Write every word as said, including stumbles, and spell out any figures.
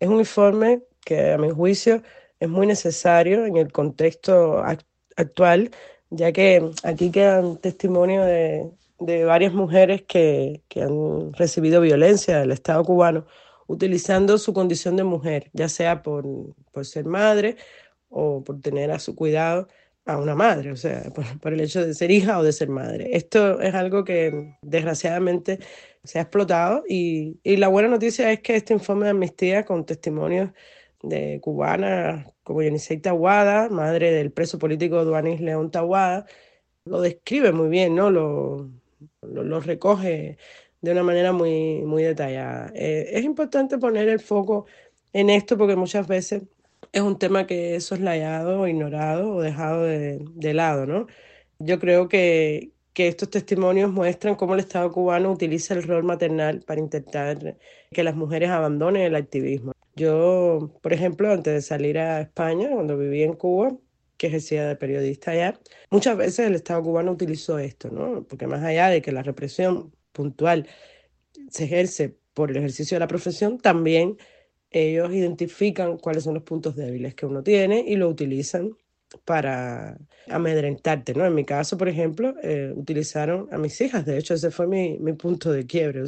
Es un informe que, a mi juicio, es muy necesario en el contexto ac- actual, ya que aquí quedan testimonios de, de varias mujeres que, que han recibido violencia del Estado cubano utilizando su condición de mujer, ya sea por, por ser madre o por tener a su cuidado a una madre, o sea, por, por el hecho de ser hija o de ser madre. Esto es algo que desgraciadamente se ha explotado y, y la buena noticia es que este informe de amnistía con testimonios de cubanas como Yenisei Tahuada, madre del preso político Duanis León Tahuada, lo describe muy bien, ¿no? Lo, lo, lo recoge de una manera muy, muy detallada. Eh, es importante poner el foco en esto porque muchas veces es un tema que es soslayado, ignorado o dejado de, de lado, ¿no? Yo creo que, que estos testimonios muestran cómo el Estado cubano utiliza el rol maternal para intentar que las mujeres abandonen el activismo. Yo, por ejemplo, antes de salir a España, cuando vivía en Cuba, que ejercía de periodista allá, muchas veces el Estado cubano utilizó esto, ¿no? Porque más allá de que la represión puntual se ejerce por el ejercicio de la profesión, también ellos identifican cuáles son los puntos débiles que uno tiene y lo utilizan para amedrentarte, ¿no? En mi caso, por ejemplo, eh, utilizaron a mis hijas. De hecho, ese fue mi, mi punto de quiebre.